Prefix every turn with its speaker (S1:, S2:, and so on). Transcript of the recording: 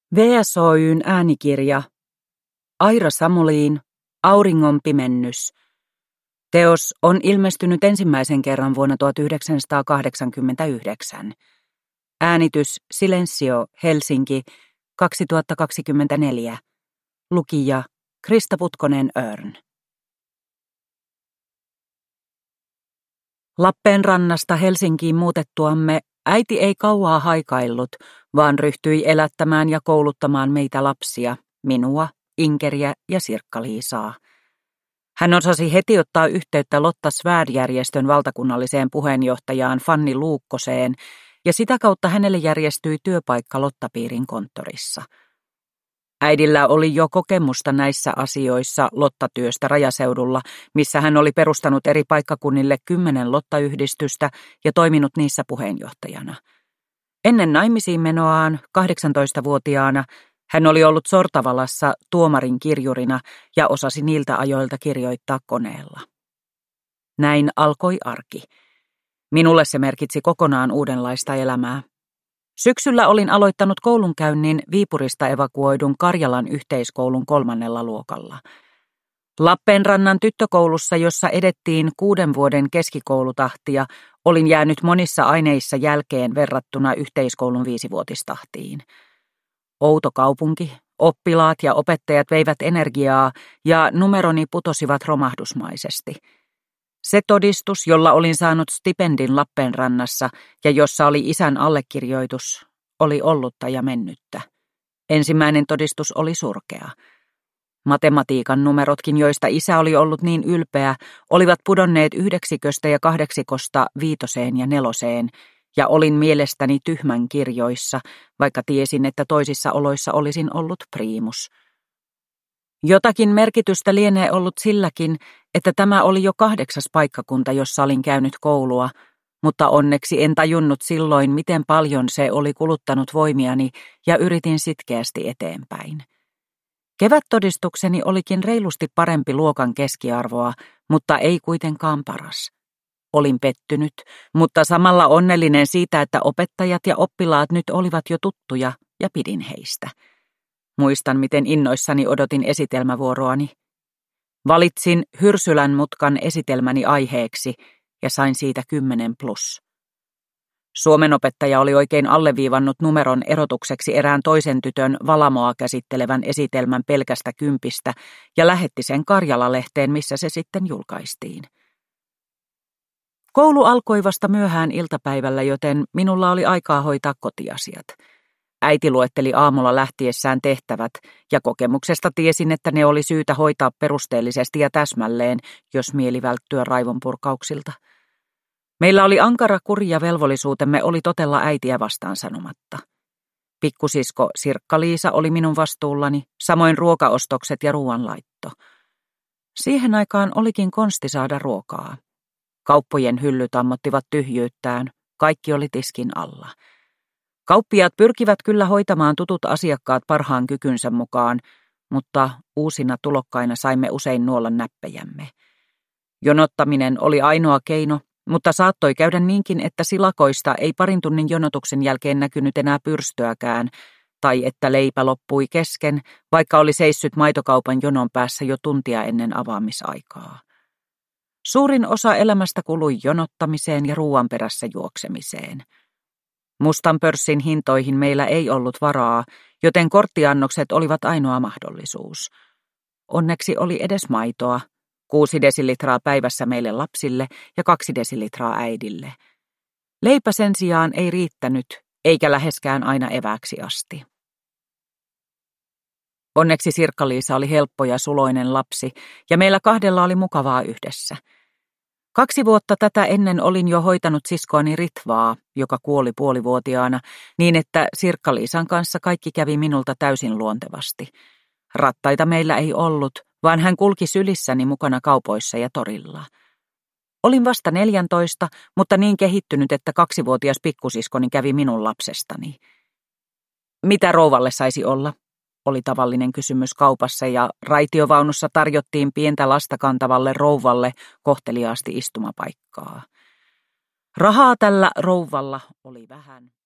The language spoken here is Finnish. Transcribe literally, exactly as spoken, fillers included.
S1: V S Oy:n äänikirja Aira Samuliin, Auringon pimennys. Teos on ilmestynyt ensimmäisen kerran vuonna tuhatyhdeksänsataakahdeksankymmentäyhdeksän. Äänitys Silencio, Helsinki, kaksituhattakaksikymmentäneljä. Lukija Krista Putkonen-Örn. Lappeenrannasta Helsinkiin muutettuamme äiti ei kauaa haikaillut, vaan ryhtyi elättämään ja kouluttamaan meitä lapsia, minua, Inkeriä ja Sirkka-Liisaa. Hän osasi heti ottaa yhteyttä Lotta Svärd-järjestön valtakunnalliseen puheenjohtajaan Fanni Luukkoseen, ja sitä kautta hänelle järjestyi työpaikka Lotta-piirin konttorissa. Äidillä oli jo kokemusta näissä asioissa Lotta-työstä rajaseudulla, missä hän oli perustanut eri paikkakunnille kymmenen Lotta-yhdistystä ja toiminut niissä puheenjohtajana. Ennen naimisiin menoaan, kahdeksantoistavuotiaana, hän oli ollut Sortavalassa tuomarin kirjurina ja osasi niiltä ajoilta kirjoittaa koneella. Näin alkoi arki. Minulle se merkitsi kokonaan uudenlaista elämää. Syksyllä olin aloittanut koulunkäynnin Viipurista evakuoidun Karjalan yhteiskoulun kolmannella luokalla. Lappeenrannan tyttökoulussa, jossa edettiin kuuden vuoden keskikoulutahtia, olin jäänyt monissa aineissa jälkeen verrattuna yhteiskoulun viisivuotistahtiin. Outo kaupunki, oppilaat ja opettajat veivät energiaa ja numeroni putosivat romahdusmaisesti. Se todistus, jolla olin saanut stipendin Lappeenrannassa ja jossa oli isän allekirjoitus, oli ollutta ja mennyttä. Ensimmäinen todistus oli surkea. Matematiikan numerotkin, joista isä oli ollut niin ylpeä, olivat pudonneet yhdeksiköstä ja kahdeksikosta viitoseen ja neloseen, ja olin mielestäni tyhmän kirjoissa, vaikka tiesin, että toisissa oloissa olisin ollut priimus. Jotakin merkitystä lienee ollut silläkin, että tämä oli jo kahdeksas paikkakunta, jossa olin käynyt koulua, mutta onneksi en tajunnut silloin, miten paljon se oli kuluttanut voimiani, ja yritin sitkeästi eteenpäin. Kevättodistukseni olikin reilusti parempi luokan keskiarvoa, mutta ei kuitenkaan paras. Olin pettynyt, mutta samalla onnellinen siitä, että opettajat ja oppilaat nyt olivat jo tuttuja ja pidin heistä. Muistan, miten innoissani odotin esitelmävuoroani. Valitsin Hyrsylän mutkan esitelmäni aiheeksi ja sain siitä kymmenen plus. Suomen opettaja oli oikein alleviivannut numeron erotukseksi erään toisen tytön valamoa käsittelevän esitelmän pelkästä kympistä ja lähetti sen Karjala-lehteen, missä se sitten julkaistiin. Koulu alkoi vasta myöhään iltapäivällä, joten minulla oli aikaa hoitaa kotiasiat. Äiti luetteli aamulla lähtiessään tehtävät, ja kokemuksesta tiesin, että ne oli syytä hoitaa perusteellisesti ja täsmälleen, jos mieli välttyä raivonpurkauksilta. Meillä oli ankara kuri ja velvollisuutemme oli totella äitiä vastaan sanomatta. Pikkusisko Sirkka-Liisa oli minun vastuullani, samoin ruokaostokset ja ruoanlaitto. Siihen aikaan olikin konsti saada ruokaa. Kauppojen hyllyt ammottivat tyhjyyttään, kaikki oli tiskin alla. Kauppiaat pyrkivät kyllä hoitamaan tutut asiakkaat parhaan kykynsä mukaan, mutta uusina tulokkaina saimme usein nuolla näppejämme. Jonottaminen oli ainoa keino, mutta saattoi käydä niinkin, että silakoista ei parin tunnin jonotuksen jälkeen näkynyt enää pyrstöäkään, tai että leipä loppui kesken, vaikka oli seissyt maitokaupan jonon päässä jo tuntia ennen avaamisaikaa. Suurin osa elämästä kului jonottamiseen ja ruuan perässä juoksemiseen. Mustan pörssin hintoihin meillä ei ollut varaa, joten korttiannokset olivat ainoa mahdollisuus. Onneksi oli edes maitoa, kuusi desilitraa päivässä meille lapsille ja kaksi desilitraa äidille. Leipä sen sijaan ei riittänyt, eikä läheskään aina evääksi asti. Onneksi Sirkka-Liisa oli helppo ja suloinen lapsi, ja meillä kahdella oli mukavaa yhdessä. Kaksi vuotta tätä ennen olin jo hoitanut siskoani Ritvaa, joka kuoli puolivuotiaana, niin että Sirkka-Liisan kanssa kaikki kävi minulta täysin luontevasti. Rattaita meillä ei ollut, vaan hän kulki sylissäni mukana kaupoissa ja torilla. Olin vasta neljäntoista, mutta niin kehittynyt, että kaksivuotias pikkusiskoni kävi minun lapsestani. Mitä rouvalle saisi olla? Oli tavallinen kysymys kaupassa, ja raitiovaunussa tarjottiin pientä lasta kantavalle rouvalle kohteliaasti istumapaikkaa. Rahaa tällä rouvalla oli vähän.